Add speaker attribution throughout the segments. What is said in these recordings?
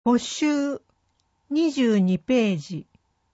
Speaker 1: 募集22ページ。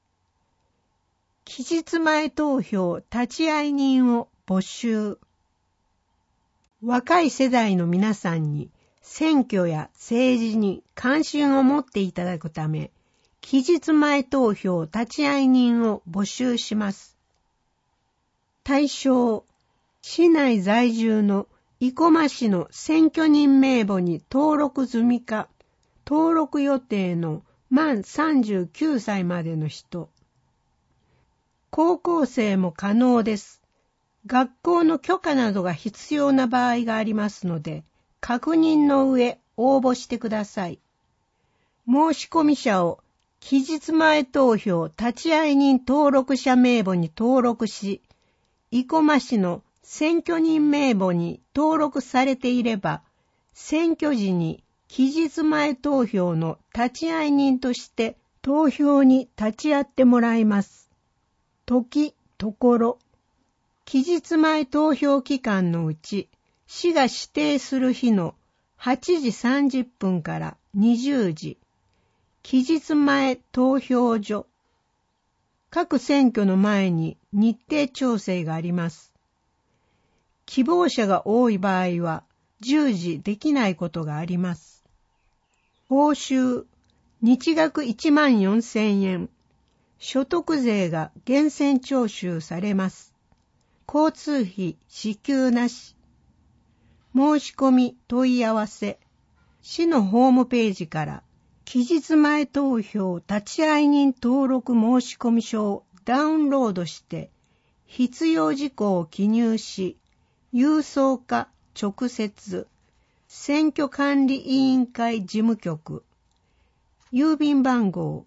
Speaker 1: 期日前投票立会人を募集。若い世代の皆さんに選挙や政治に関心を持っていただくため、期日前投票立会人を募集します。対象、市内在住の生駒市の選挙人名簿に登録済みか、登録予定の満39歳までの人。高校生も可能です。学校の許可などが必要な場合がありますので、確認の上応募してください。申込者を期日前投票立会人登録者名簿に登録し、生駒市の選挙人名簿に登録されていれば、選挙時に期日前投票の立会人として投票に立ち会ってもらいます。時、ところ、期日前投票期間のうち、市が指定する日の8時30分から20時、期日前投票所。各選挙の前に日程調整があります。希望者が多い場合は10時できないことがあります。報酬、日額14,000円。所得税が源泉徴収されます。交通費支給なし。申し込み問い合わせ。市のホームページから期日前投票立会人登録申込書をダウンロードして必要事項を記入し、郵送か直接選挙管理委員会事務局郵便番号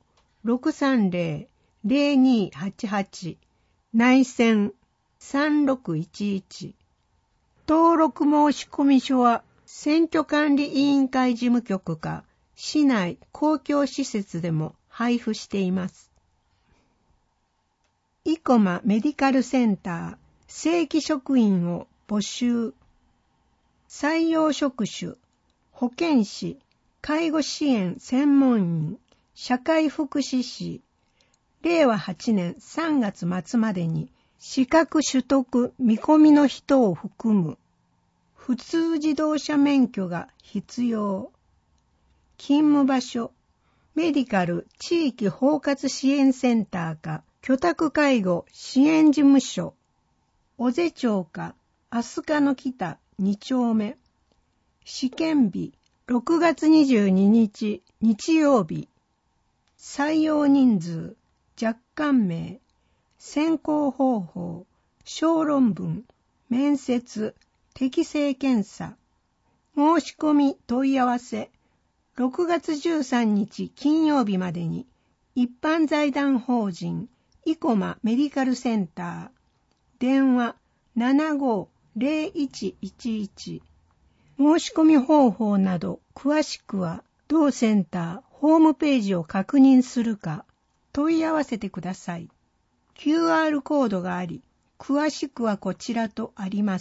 Speaker 1: 630-0288 内線3611。登録申込書は選挙管理委員会事務局か市内公共施設でも配布しています。生駒メディカルセンター正規職員を募集。採用職種、保健師、介護支援専門員、社会福祉士、令和8年3月末までに資格取得見込みの人を含む。普通自動車免許が必要。勤務場所、メディカル地域包括支援センターか居宅介護支援事務所、尾瀬町か飛鳥の北2丁目。試験日、6月22日日曜日。採用人数、若干名、選考方法、小論文、面接、適性検査。申し込み問い合わせ、6月13日金曜日までに、一般財団法人、生駒メディカルセンター、電話750111。申し込み方法など詳しくは同センターホームページを確認するか問い合わせてください。QR コードがあり、詳しくはこちらとあります。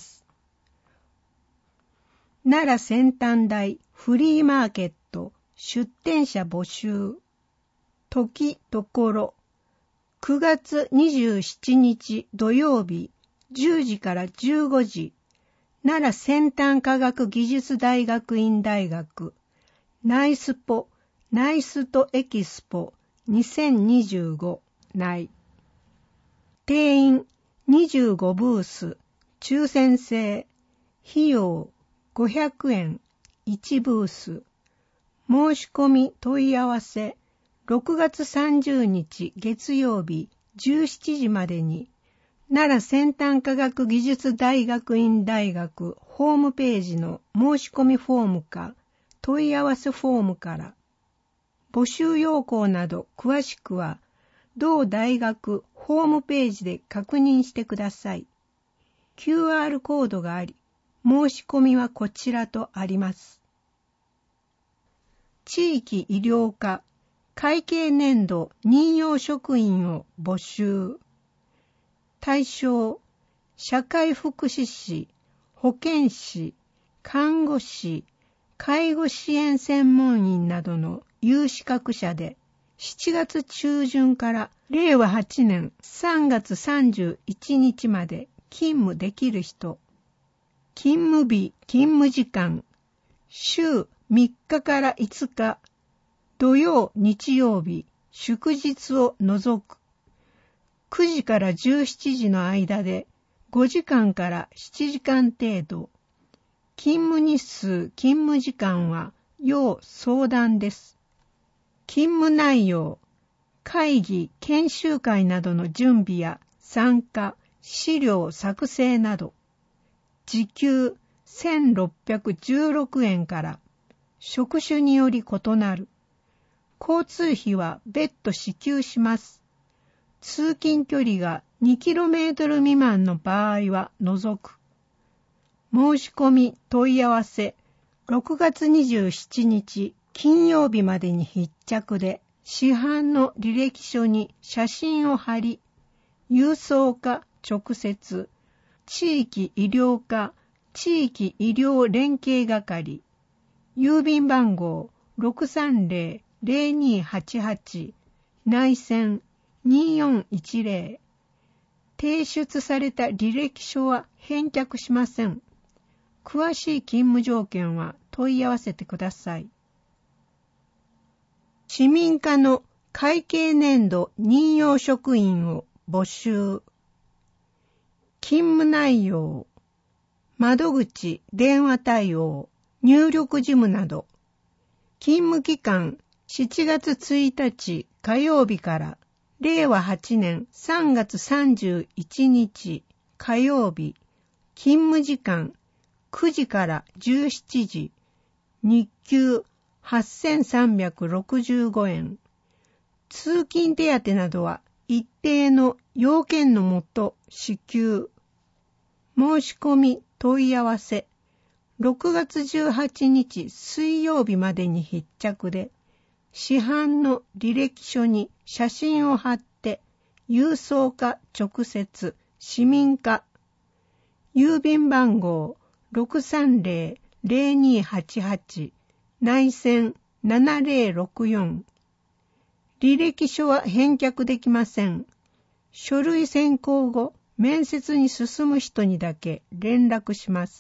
Speaker 1: 奈良先端大フリーマーケット出店者募集。時ところ、9月27日土曜日10時から15時。奈良先端科学技術大学院大学ナイストエキスポ2025内。定員25ブース、抽選制。費用500円1ブース。申し込み問い合わせ6月30日月曜日17時までに奈良先端科学技術大学院大学ホームページの申し込みフォームか問い合わせフォームから。募集要項など詳しくは同大学ホームページで確認してください。QR コードがあり、申し込みはこちらとあります。地域医療課会計年度任用職員を募集。対象、社会福祉士、保健師、看護師、介護支援専門員などの有資格者で、7月中旬から令和8年3月31日まで勤務できる人、勤務日、勤務時間、週3日から5日、土曜、日曜日、祝日を除く、9時から17時の間で5時間から7時間程度、勤務日数、勤務時間は要相談です。勤務内容、会議、研修会などの準備や参加、資料作成など、時給1616円から職種により異なる。交通費は別途支給します。通勤距離が 2km 未満の場合は除く。申し込み問い合わせ6月27日金曜日までに必着で、市販の履歴書に写真を貼り、郵送か直接、地域医療課、地域医療連携係、郵便番号 630-0288 内線2410、提出された履歴書は返却しません。詳しい勤務条件は問い合わせてください。市民課の会計年度任用職員を募集。勤務内容、窓口、電話対応、入力事務など。勤務期間、7月1日火曜日から令和8年3月31日火曜日。勤務時間、9時から17時。日給8365円。通勤手当などは一定の要件のもと支給。申し込み問い合わせ6月18日水曜日までに必着で、市販の履歴書に写真を貼って郵送か直接、市民課、郵便番号 630-0288 内線7064。履歴書は返却できません。書類選考後、面接に進む人にだけ連絡します。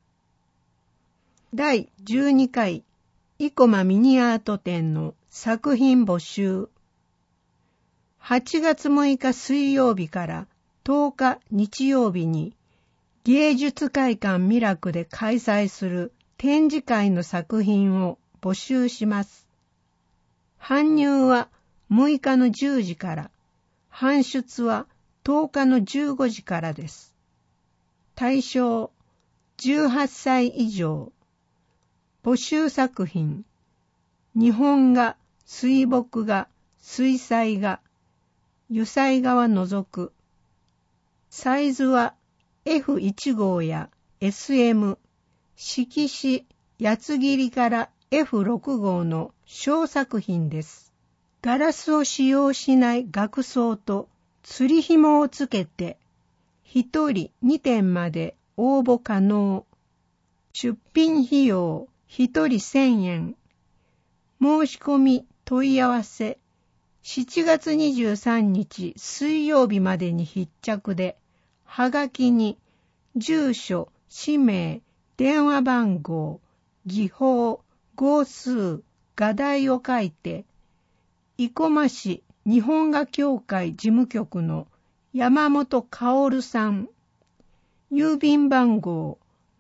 Speaker 1: 第12回生駒ミニアート展の作品募集。8月6日水曜日から10日日曜日に芸術会館ミラクで開催する展示会の作品を募集します。搬入は6日の10時から、搬出は10日の15時からです。対象18歳以上。募集作品、日本画、水墨画、水彩画、油彩画は除く。サイズは F1 号や SM、色紙、八つ切りから F6 号の小作品です。ガラスを使用しない額装と釣り紐をつけて、1人2点まで応募可能。出品費用1人1000円。申し込み問い合わせ7月23日水曜日までに必着で、はがきに住所、氏名、電話番号、技法、号数、画題を書いて、生駒市日本画協会事務局の山本薫さん、郵便番号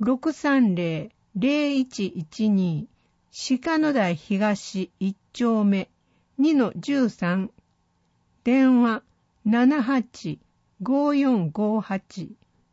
Speaker 1: 630-0112 鹿野台東1丁目 2-13 電話 78-5458。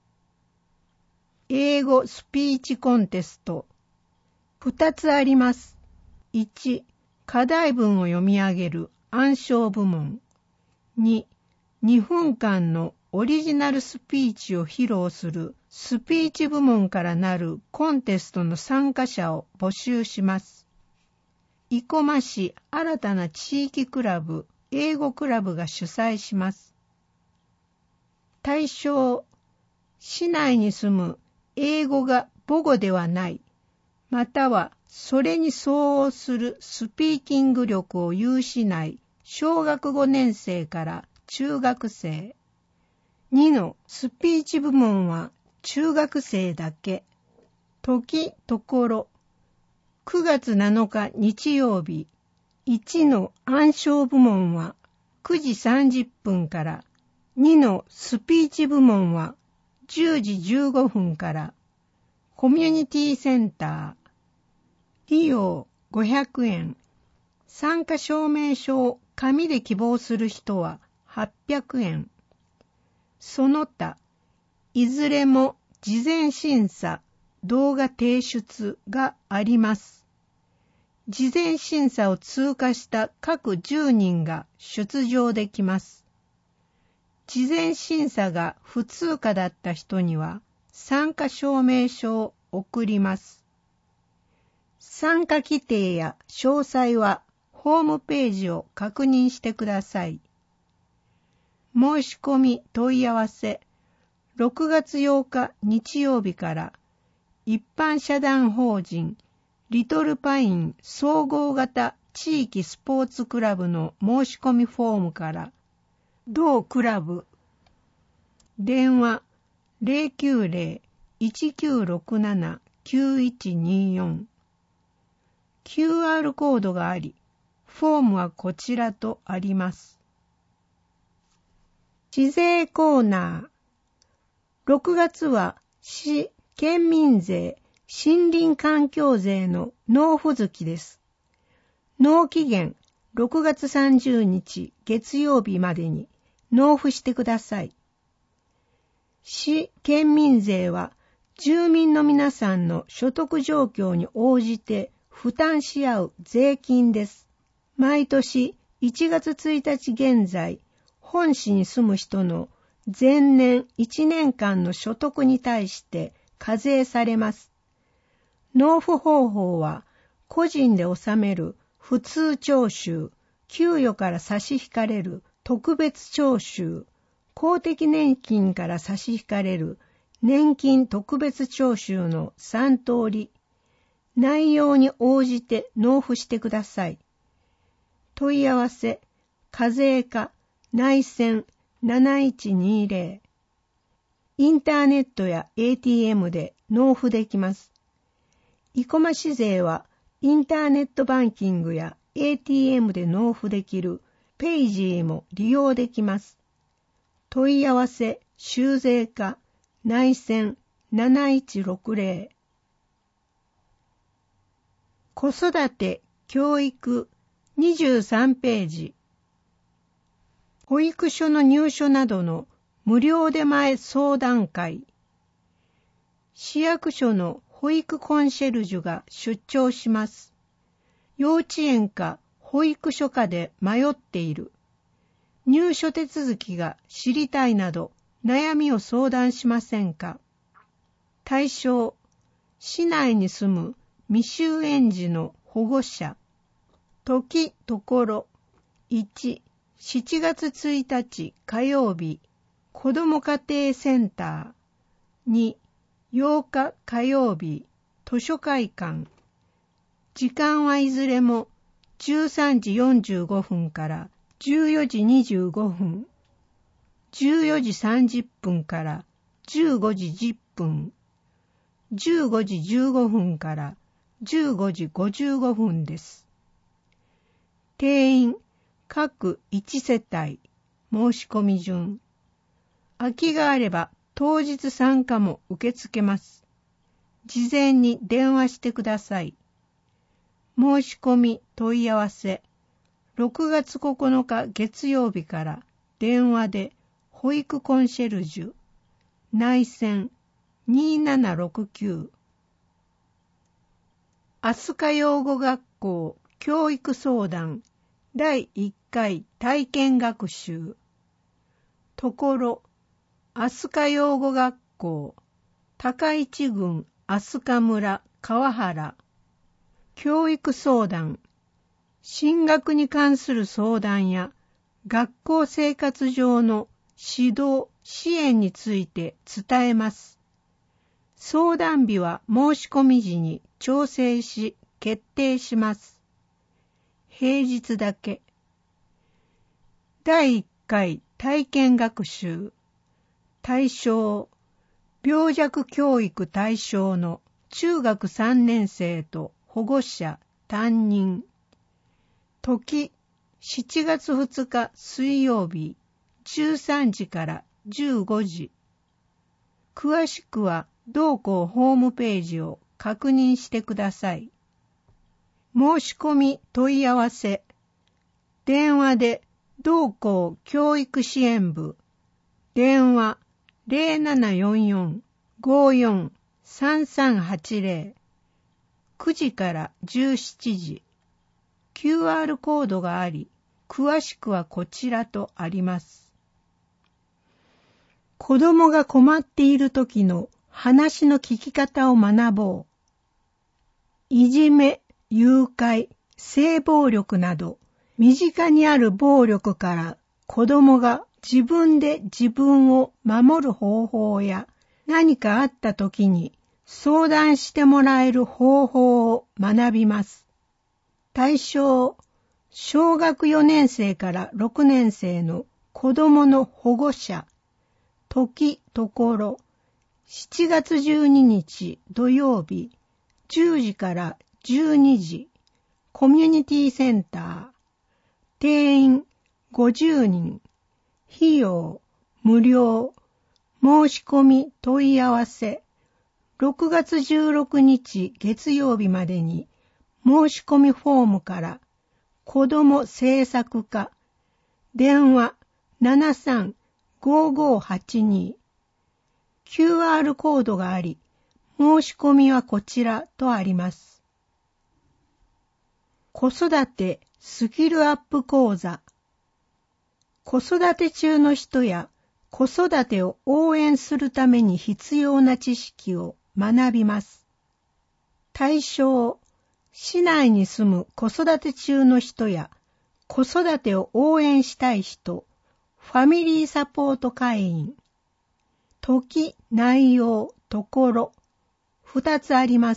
Speaker 1: 英語スピーチコンテスト2つあります。1、課題文を読み上げる暗唱部門。2、2分間のオリジナルスピーチを披露するスピーチ部門からなるコンテストの参加者を募集します。生駒市新たな地域クラブ、英語クラブが主催します。対象、市内に住む英語が母語ではない、またはそれに相応するスピーキング力を有しない小学5年生から中学生。2のスピーチ部門は中学生だけ。時、ところ。9月7日日曜日。1の暗唱部門は9時30分から。2のスピーチ部門は10時15分から。コミュニティセンター。費用500円。参加証明書を紙で希望する人は800円。その他、いずれも事前審査、動画提出があります。事前審査を通過した各10人が出場できます。事前審査が不通過だった人には参加証明書を送ります。参加規定や詳細はホームページを確認してください。申し込み問い合わせ6月8日日曜日から一般社団法人リトルパイン総合型地域スポーツクラブの申し込みフォームから同クラブ電話 090-1967-9124 QR コードがあり、フォームはこちらとあります。市税コーナー。6月は市、県民税、森林環境税の納付月です。納期限6月30日月曜日までに納付してください。市、県民税は住民の皆さんの所得状況に応じて負担し合う税金です。毎年1月1日現在、本市に住む人の前年1年間の所得に対して課税されます。納付方法は個人で納める普通徴収、給与から差し引かれる特別徴収、公的年金から差し引かれる年金特別徴収の3通り、内容に応じて納付してください。問い合わせ、課税課、内線7120。インターネットや ATM で納付できます。生駒市税はインターネットバンキングや ATM で納付できるペイジーも利用できます。問い合わせ、州税課、内線7160。子育て、教育23ページ。保育所の入所などの無料出前相談会。市役所の保育コンシェルジュが出張します。幼稚園か保育所かで迷っている。入所手続きが知りたいなど悩みを相談しませんか？対象、市内に住む未就園児の保護者。時、ところ。1、7月1日火曜日、子ども家庭センター。2、8日火曜日、図書会館。時間はいずれも13時45分から14時25分、14時30分から15時10分、15時15分から15時55分です。定員各1世帯申し込み順。空きがあれば当日参加も受け付けます。事前に電話してください。申し込み問い合わせ6月9日月曜日から電話で保育コンシェルジュ内線2769。飛鳥養護学校教育相談第1回体験学習。ところ、飛鳥養護学校高市郡飛鳥村川原。教育相談。進学に関する相談や学校生活上の指導、支援について伝えます。相談日は申し込み時に調整し決定します。平日だけ。第1回体験学習。対象、病弱教育対象の中学3年生と保護者、担任。時、7月2日水曜日、13時から15時。詳しくは同校ホームページを確認してください。申し込み問い合わせ。電話で同校教育支援部。電話 0744-54-3380。9時から17時。QR コードがあり、詳しくはこちらとあります。子供が困っている時の話の聞き方を学ぼう。いじめ、誘拐、性暴力など、身近にある暴力から子供が自分で自分を守る方法や何かあった時に相談してもらえる方法を学びます。対象、小学4年生から6年生の子供の保護者、時、ところ、7月12日土曜日、10時から12時、コミュニティセンター、定員50人、費用無料、申し込み問い合わせ、6月16日月曜日までに申し込みフォームから子ども政策課、電話73-5582、QR コードがあり、申し込みはこちらとあります。子育てスキルアップ講座。子育て中の人や子育てを応援するために必要な知識を学びます。対象、市内に住む子育て中の人や子育てを応援したい人、ファミリーサポート会員。時、内容、ところ、2つあります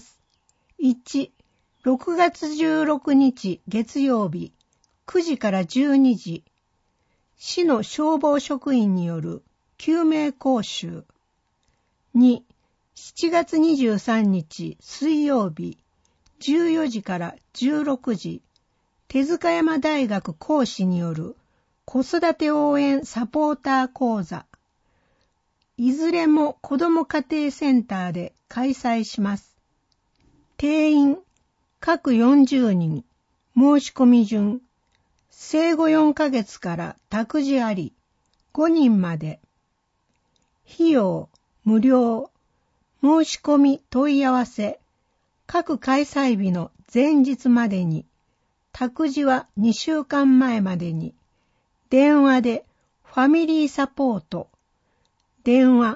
Speaker 1: 。1、6月16日月曜日、9時から12時、市の消防職員による救命講習。2、7月23日水曜日、14時から16時、手塚山大学講師による子育て応援サポーター講座。いずれも子ども家庭センターで開催します。定員、各40人、申し込み順、生後4ヶ月から託児あり、5人まで。費用、無料、申し込み問い合わせ、各開催日の前日までに、託児は2週間前までに、電話でファミリーサポート、電話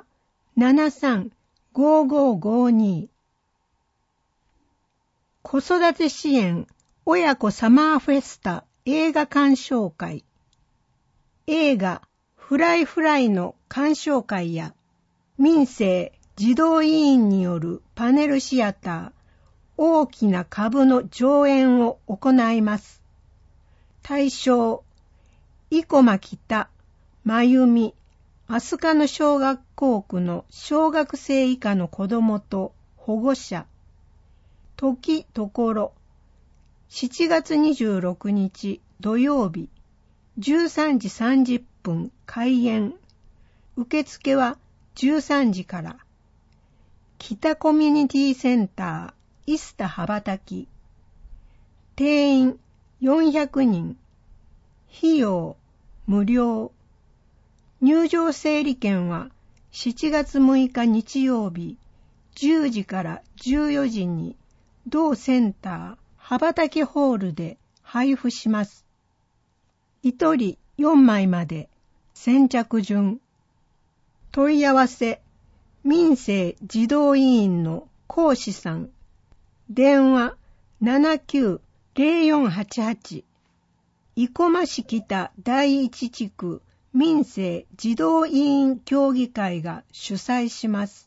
Speaker 1: 73-5552。子育て支援親子サマーフェスタ映画鑑賞会。映画フライフライの鑑賞会や民生児童委員によるパネルシアター大きな株の上演を行います。対象、生駒北、真由美、飛鳥野小学校区の小学生以下の子どもと保護者。時、ところ、7月26日土曜日、13時30分開演。受付は13時から。北コミュニティセンター、イスタ羽ばたき。定員400人。費用無料。入場整理券は7月6日日曜日10時から14時に同センター羽ばたきホールで配布します。1人4枚まで先着順。問い合わせ民生児童委員の講師さん。電話79-0488。生駒市北第一地区民生児童委員協議会が主催します。